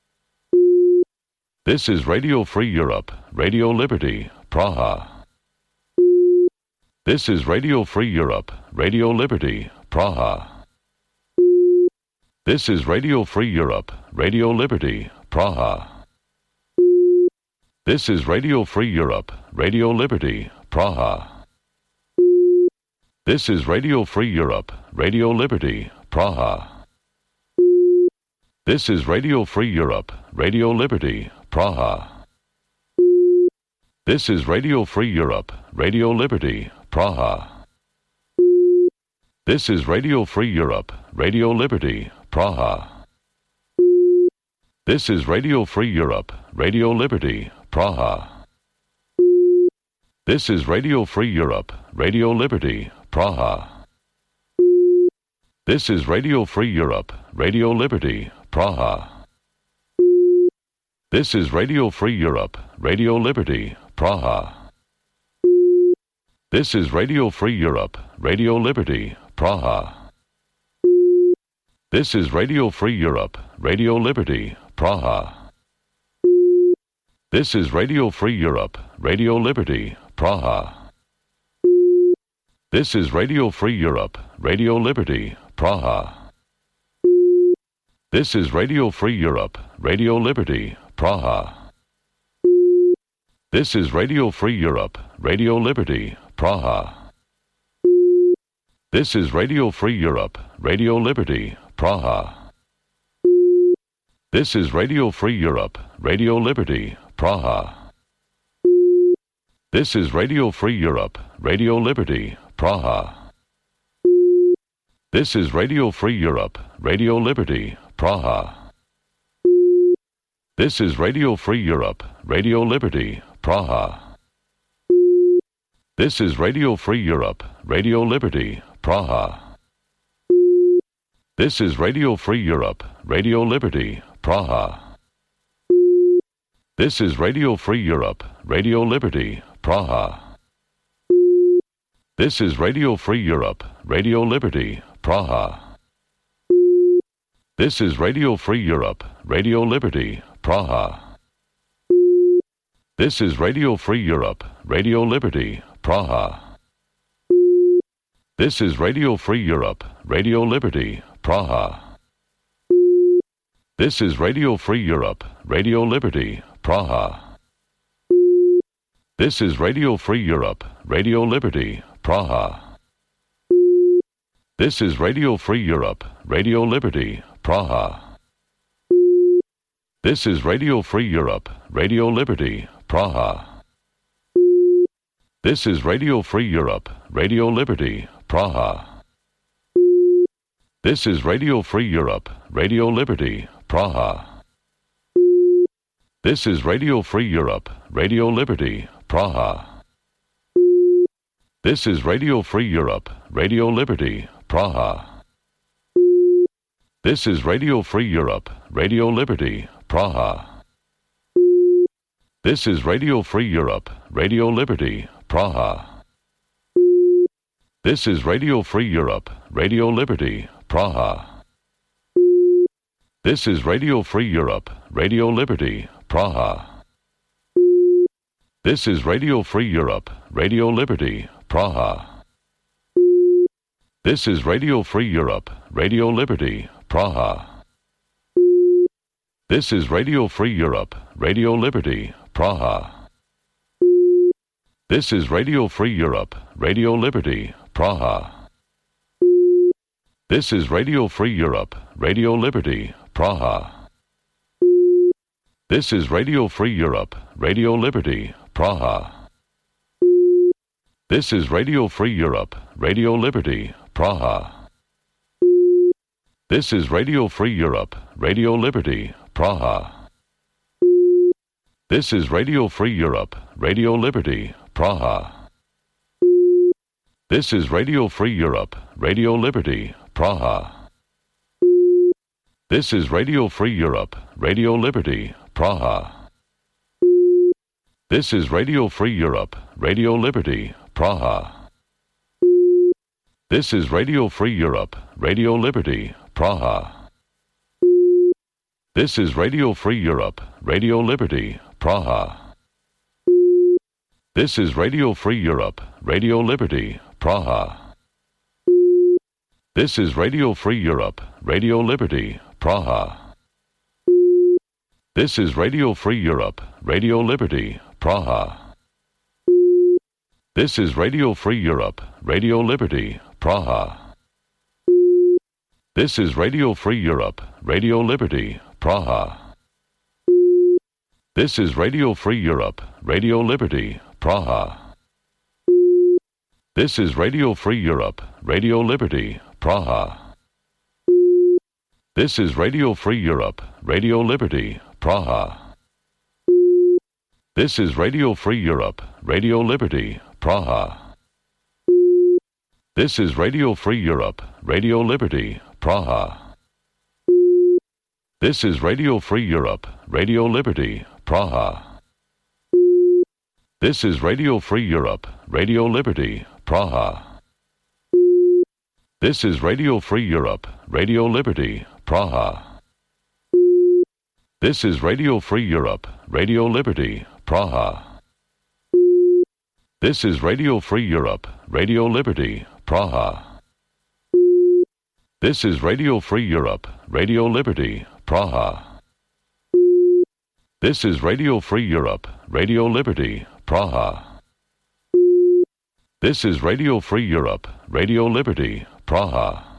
This is Radio Free Europe, Radio Liberty, Praha. This is Radio Free Europe, Radio Liberty, Praha. This is Radio Free Europe, Radio Liberty, Praha. This is Radio Free Europe, Radio Liberty, Praha. This is Radio Free Europe, Radio Liberty, Praha. This is Radio Free Europe, Radio Liberty, Praha. This is Radio Free Europe, Radio Liberty, Praha. This is Radio Free Europe, Radio Liberty, Praha. This is Radio Free Europe, Radio Liberty, Praha. This is Radio Free Europe, Radio Liberty, Praha. This is Radio Free Europe, Radio Liberty, Praha. This is Radio Free Europe, Radio Liberty, Praha. This is Radio Free Europe, Radio Liberty, Praha. This is Radio Free Europe, Radio Liberty, Praha. This is Radio Free Europe, Radio Liberty, Praha. This is Radio Free Europe, Radio Liberty, Praha. This is Radio Free Europe, Radio Liberty, Praha. This is Radio Free Europe, Radio Liberty, Praha. This is Radio Free Europe, Radio Liberty, Praha. This is Radio Free Europe, Radio Liberty, Praha. This is Radio Free Europe, Radio Liberty, Praha. This is Radio Free Europe, Radio Liberty, Praha. This is Radio Free Europe, Radio Liberty, Praha. This is Radio Free Europe, Radio Liberty, Praha. This is Radio Free Europe, Radio Liberty, Praha. This is Radio Free Europe, Radio Liberty, Praha. This is Radio Free Europe, Radio Liberty, Praha. This is Radio Free Europe, Radio Liberty, Praha. This is Radio Free Europe, Radio Liberty, Praha. This is Radio Free Europe, Radio Liberty, Praha. This is Radio Free Europe, Radio Liberty, Praha. This is Radio Free Europe, Radio Liberty, Praha. This is Radio Free Europe, Radio Liberty, Praha. This is Radio Free Europe, Radio Liberty, Praha. This is Radio Free Europe, Radio Liberty, Praha. This is Radio Free Europe, Radio Liberty, Praha. This is Radio Free Europe, Radio Liberty, Praha. This is Radio Free Europe, Radio Liberty, Praha. This is Radio Free Europe, Radio Liberty, Praha. This is Radio Free Europe, Radio Liberty, Praha. This is Radio Free Europe, Radio Liberty, Praha. This is Radio Free Europe, Radio Liberty, Praha. This is Radio Free Europe, Radio Liberty, Praha. This is Radio Free Europe, Radio Liberty, Praha. This is Radio Free Europe, Radio Liberty, Praha. This is Radio Free Europe, Radio Liberty, Praha. This is Radio Free Europe, Radio Liberty, Praha. This is Radio Free Europe, Radio Liberty, Praha. This is Radio Free Europe, Radio Liberty, Praha. This is Radio Free Europe, Radio Liberty, Praha. This is Radio Free Europe, Radio Liberty, Praha. This is Radio Free Europe, Radio Liberty, Praha. This is Radio Free Europe, Radio Liberty, Praha. This is Radio Free Europe, Radio Liberty, Praha. This is Radio Free Europe, Radio Liberty, Praha. This is Radio Free Europe, Radio Liberty, Praha. This is Radio Free Europe, Radio Liberty, Praha. This is Radio Free Europe, Radio Liberty, Praha. This is Radio Free Europe, Radio Liberty, Praha. This is Radio Free Europe, Radio Liberty, Praha. This is Radio Free Europe, Radio Liberty, Praha. This is Radio Free Europe, Radio Liberty, Praha. This is Radio Free Europe, Radio Liberty, Praha. This is Radio Free Europe, Radio Liberty, Praha. This is Radio Free Europe, Radio Liberty, Praha. This is Radio Free Europe, Radio Liberty, Praha. This is Radio Free Europe, Radio Liberty, Praha. This is Radio Free Europe, Radio Liberty, Praha. This is Radio Free Europe, Radio Liberty, Praha. This is Radio Free Europe, Radio Liberty, Praha. This is Radio Free Europe, Radio Liberty, Praha. This is Radio Free Europe, Radio Liberty, Praha. This is Radio Free Europe, Radio Liberty, Praha. This is Radio Free Europe, Radio Liberty, Praha.